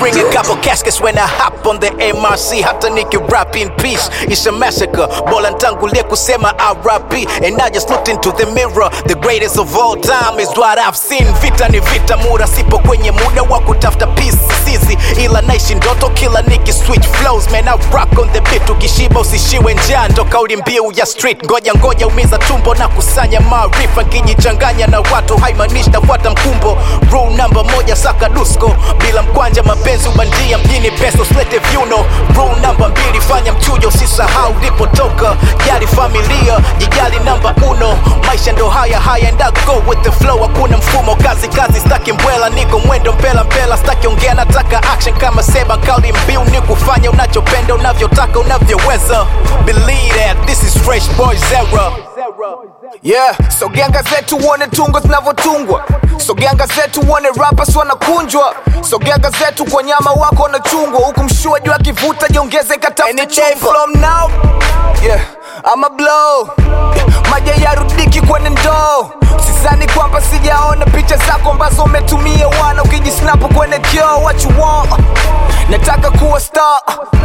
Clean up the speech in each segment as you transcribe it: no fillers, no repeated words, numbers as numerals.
bring a couple caskets when I hop on the MRC. Hata niki rap in peace, it's a massacre. Bola ntangulia kusema R.I.P. And I just looked into the mirror. The greatest of all time is what I've seen. Vita ni vita, muda sipo kwenye muda wa kutafuta peace. Sisi ila naishi ndoto kila niki switch flows. Man I rock on the beat, ukishiba usishiwe njaa. Ndo kauli mbiu ya street. Ngoja umiza tumbo na kusanya maarifa. Nkijichanganya na watu haimanishi nafuata mkumbo. Rule number 1 saka dusko. Bila mkwanja mapenzi ubandia mjini peso slete viuno. Rule number 2 fanya mchujo usisahau ulipotoka. Jali familia, jijali number 1. Maisha ndo haya and I go with the flow. Hakuna mfumo kazi staki mbwela. Niko mwendo mpela staki ongea nataka action kama seba. Kauli mbiu ni kufanya unachopenda unavyotaka unavyoweza. Believe that this is Fresh Boys era. Yeah, sogea gazeti uone tungo zinavyotungwa. Sogea gazeti uone rappers wanakunjwa. Sogea gazeti kwa nyama wako wanachungwa. Huku mshua jua kivuta jiongeze katafute chumba. From now, yeah, I'ma blow, yeah, maja yarudiki kwenye ndoo. Sizani kwamba sijaona picha zako ambazo umetumia wana. Ukijisnapu kwenye kioo what you want. Nataka kuwa star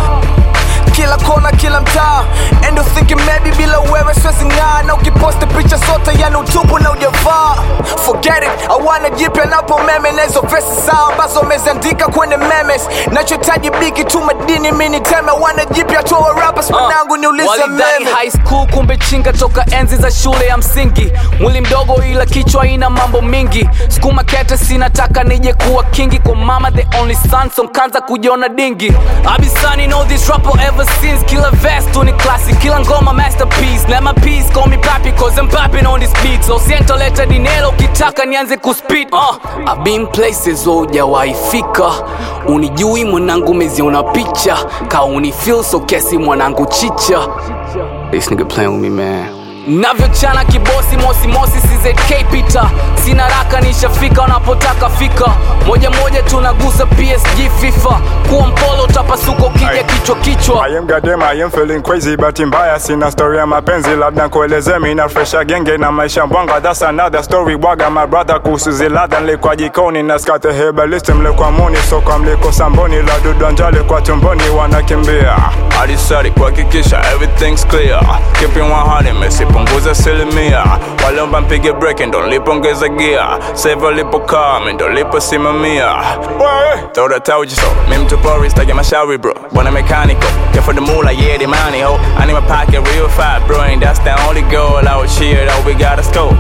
kila kona kila mtaa. And you thinking maybe bila wewe siwezi ng'aa. Na ukiposti picha zote yani utupu na ujavaa. Forget it, I wanna jipya napo meme. Na hizo verses zao ambazo umeziandika kwenye memes. Nachohitaji biki tu madini mini teme. Wanna jipya tu wa rappers mwanangu niulize meme. Walidai high school kumbe chinga toka enzi za shule ya msingi. Mwili mdogo ila kichwa ina mambo mingi. Skuma kete sinataka nije kuwa kingi. Kwa mama the only son so mkanza kujiona dingi. I be sunny know this rapper ever since. Killer vest to the classic, killer ngoma masterpiece. Let my peace call me papi cause I'm popping on this beat. So siento leta dinero kitaka nianze kuspit. I've been places hujawahi fika. Unijui mwanangu meziona picha. Ka unifeel so kesi mwanangu chicha. This nigga playing with me man. Navyochana kibosi mosi CZK pita. Sina raka nishafika unapotaka fika. Moja tunagusa PSG FIFA. Kuwa mpolo utapasuko kija kichwa. I am goddamn, I am feeling crazy but mbaya. Sina story ya mapenzi labda kueleze mina fresha genge na maisha mbwanga. That's another story waga my brother kuhusu ziladha. Nilikuwa jikoni na skate herbalist mlikuwa muni. Soka mliko samboni la dudu njale kwa tumboni wanakimbia. I decided kuhakikisha everything's clear. Keeping 100 mesi punguza asilimia. Waliomba mpige break ndo nilipongeza gear. Save lipo calm ndo lipo simamia. Throw that told you so. Me mtu pori stake mashauri bro. Bwana mechanical. Care for the moolah yeah the money ho. I need my pocket real fat bro. And that's the only goal I would cheer that we gotta scope.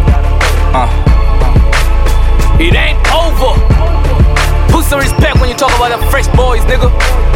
It ain't over. Put some respect when you talk about the Fresh Boys nigga.